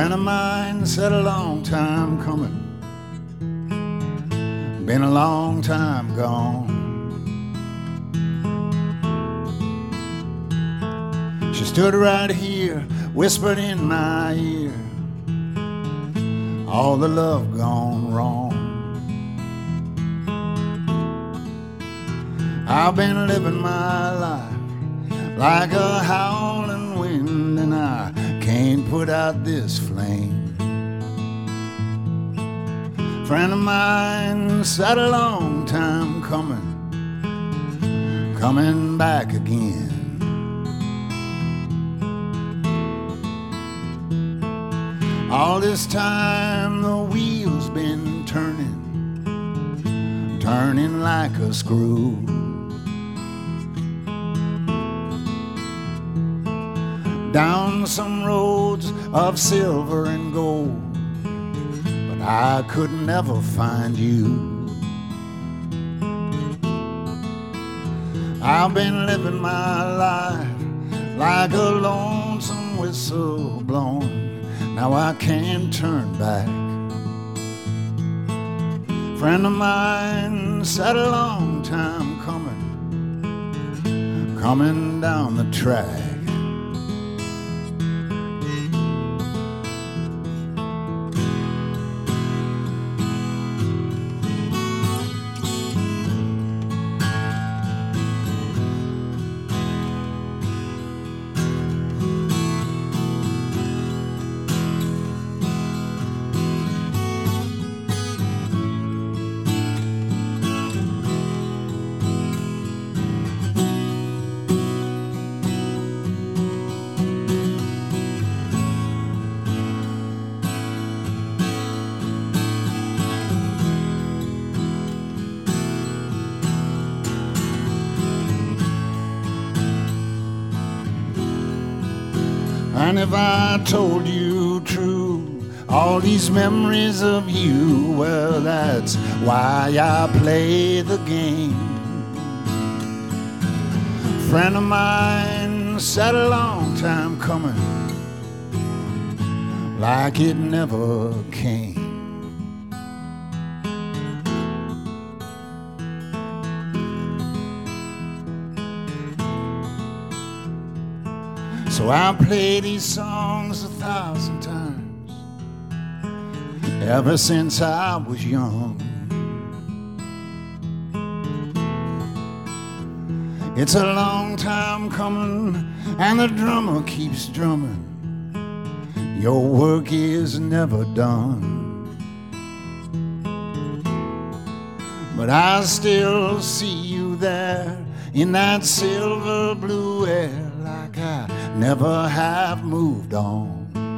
Friend of mine said a long time coming, been a long time gone. She stood right here, whispered in my ear, all the love gone wrong. I've been living my life like a howling wind, and I can't put out this flame. Friend of mine said a long time coming, coming back again. All this time the wheel's been turning, turning like a screw. Down some roads of silver and gold, but I could never find you. I've been living my life like a lonesome whistle blown. Now I can't turn back. Friend of mine said a long time coming, coming down the track. And if I told you true, all these memories of you, well, that's why I play the game. Friend of mine said a long time coming, like it never came. So I play these songs 1,000 times, ever since I was young. It's a long time coming, and the drummer keeps drumming. Your work is never done, but I still see you there in that silver blue air, like I never have moved on.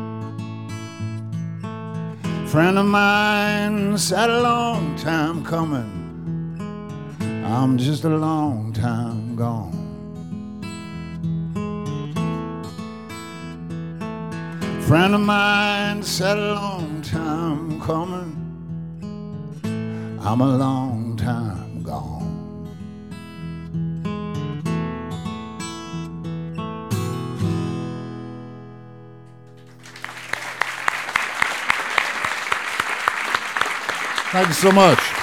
Friend of mine said a long time coming, I'm just a long time gone. Friend of mine said a long time coming, I'm a long time gone. Thank you so much.